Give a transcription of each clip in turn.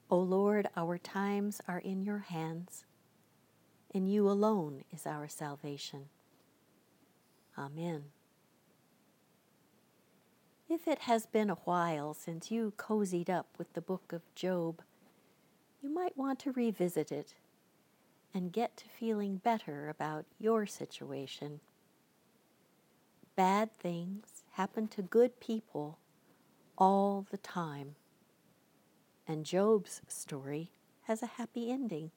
O Lord, our times are in your hands. In you alone is our salvation. Amen. If it has been a while since you cozied up with the book of Job, you might want to revisit it and get to feeling better about your situation. Bad things happen to good people all the time, and Job's story has a happy ending.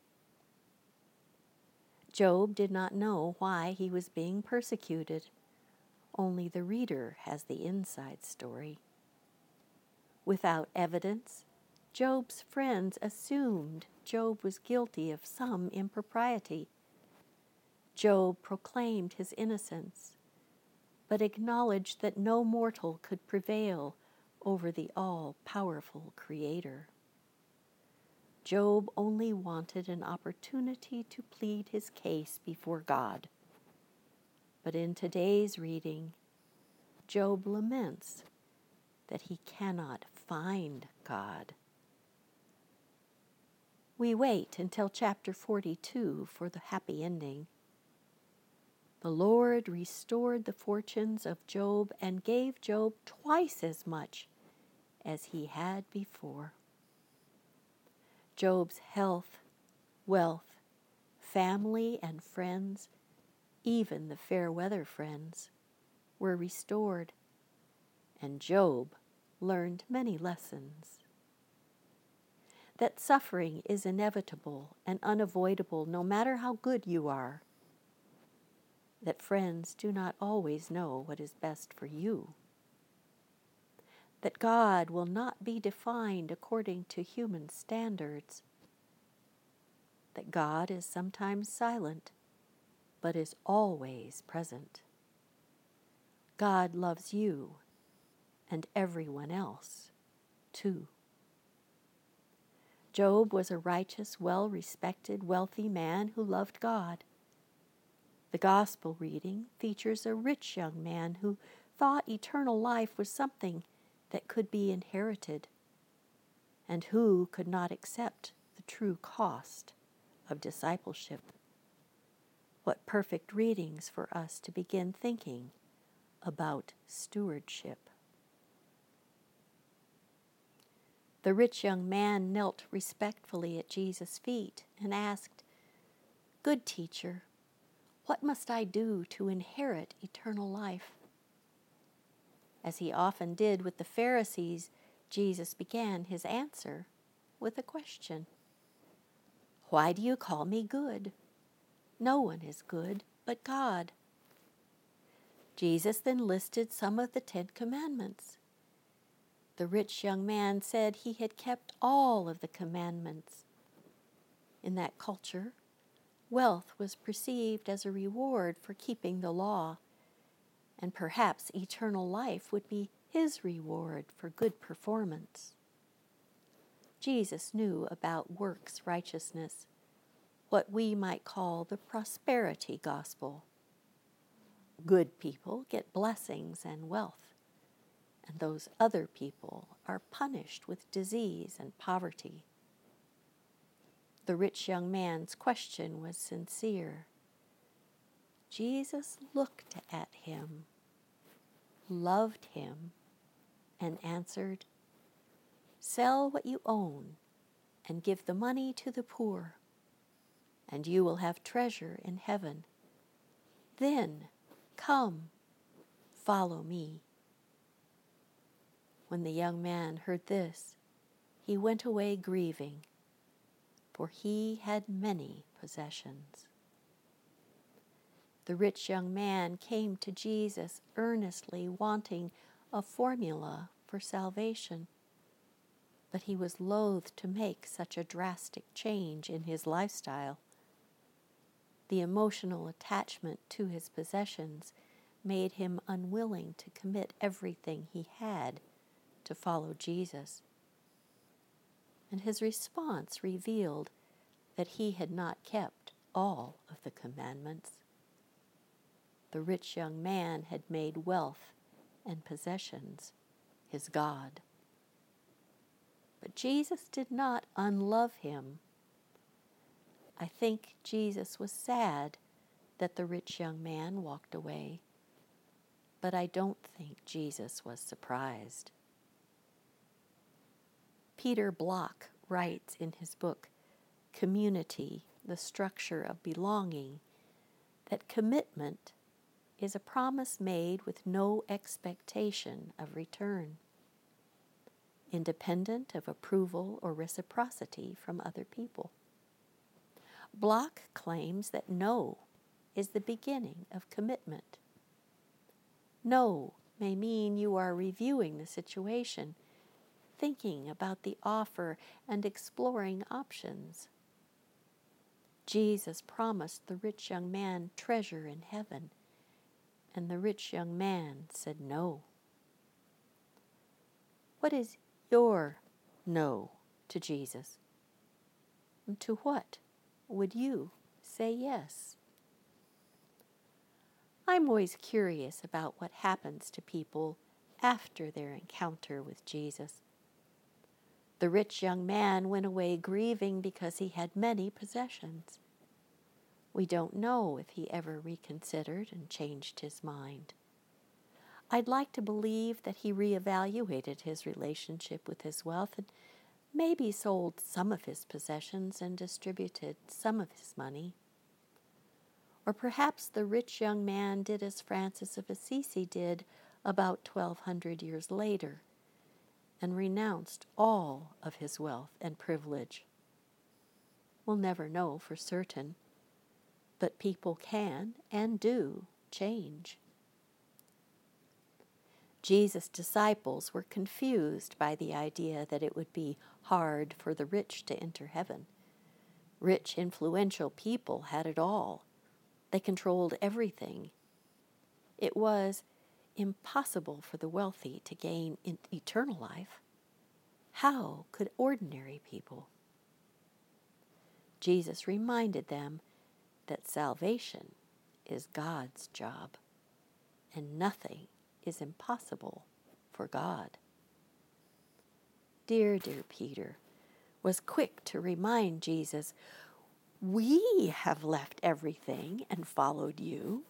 Job did not know why he was being persecuted. Only the reader has the inside story. Without evidence, Job's friends assumed Job was guilty of some impropriety. Job proclaimed his innocence, but acknowledged that no mortal could prevail over the all-powerful Creator. Job only wanted an opportunity to plead his case before God. But in today's reading, Job laments that he cannot find God. We wait until chapter 42 for the happy ending. The Lord restored the fortunes of Job and gave Job twice as much as he had before. Job's health, wealth, family, and friends, even the fair weather friends, were restored, and Job learned many lessons. That suffering is inevitable and unavoidable no matter how good you are. That friends do not always know what is best for you. That God will not be defined according to human standards. That God is sometimes silent, but is always present. God loves you and everyone else, too. Job was a righteous, well-respected, wealthy man who loved God. The gospel reading features a rich young man who thought eternal life was something that could be inherited, and who could not accept the true cost of discipleship. What perfect readings for us to begin thinking about stewardship. The rich young man knelt respectfully at Jesus' feet and asked, "Good teacher, what must I do to inherit eternal life?" As he often did with the Pharisees, Jesus began his answer with a question. "Why do you call me good? No one is good but God." Jesus then listed some of the 10 Commandments. The rich young man said he had kept all of the commandments. In that culture, wealth was perceived as a reward for keeping the law, and perhaps eternal life would be his reward for good performance. Jesus knew about works righteousness, what we might call the prosperity gospel. Good people get blessings and wealth, and those other people are punished with disease and poverty. The rich young man's question was sincere. Jesus looked at him, loved him, and answered, "Sell what you own and give the money to the poor, and you will have treasure in heaven. Then come, follow me." When the young man heard this, he went away grieving, for he had many possessions. The rich young man came to Jesus earnestly wanting a formula for salvation, but he was loath to make such a drastic change in his lifestyle. The emotional attachment to his possessions made him unwilling to commit everything he had to follow Jesus. And his response revealed that he had not kept all of the commandments. The rich young man had made wealth and possessions his God. But But Jesus did not unlove him. I think Jesus was sad that the rich young man walked away, but I don't think Jesus was surprised. Peter Block writes in his book, Community, the Structure of Belonging, that commitment is a promise made with no expectation of return, independent of approval or reciprocity from other people. Block claims that no is the beginning of commitment. No may mean you are reviewing the situation, thinking about the offer, and exploring options. Jesus promised the rich young man treasure in heaven, and the rich young man said no. What is your no to Jesus? And to what would you say yes? I'm always curious about what happens to people after their encounter with Jesus. The rich young man went away grieving because he had many possessions. We don't know if he ever reconsidered and changed his mind. I'd like to believe that he reevaluated his relationship with his wealth and maybe sold some of his possessions and distributed some of his money. Or perhaps the rich young man did as Francis of Assisi did about 1200 years later and renounced all of his wealth and privilege. We'll never know for certain, but people can and do change. Jesus' disciples were confused by the idea that it would be hard for the rich to enter heaven. Rich, influential people had it all. They controlled everything. It was impossible for the wealthy to gain eternal life. How could ordinary people? Jesus reminded them that salvation is God's job, and nothing is impossible for God. Dear Peter was quick to remind Jesus, "We have left everything and followed you."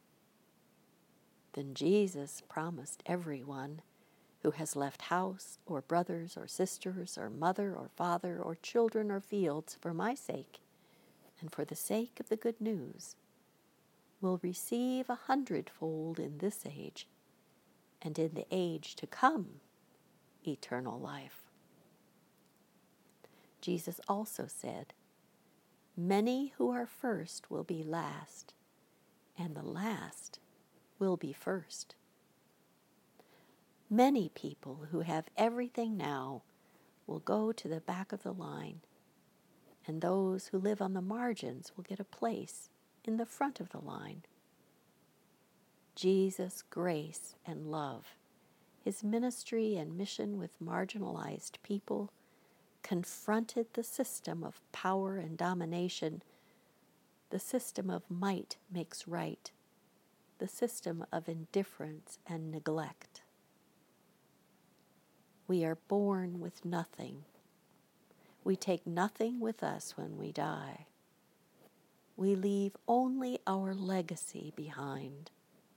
Then Jesus promised everyone who has left house or brothers or sisters or mother or father or children or fields for my sake and for the sake of the good news will receive 100-fold in this age and in the age to come eternal life. Jesus also said, "Many who are first will be last, and the last will be first." Many people who have everything now will go to the back of the line, and those who live on the margins will get a place in the front of the line. Jesus' grace and love, his ministry and mission with marginalized people, confronted the system of power and domination, the system of might makes right, the system of indifference and neglect. We are born with nothing. We take nothing with us when we die. We leave only our legacy behind.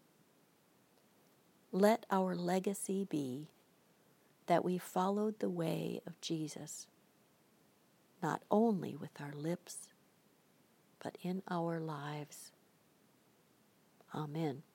Let our legacy be that we followed the way of Jesus, not only with our lips, but in our lives. Amen.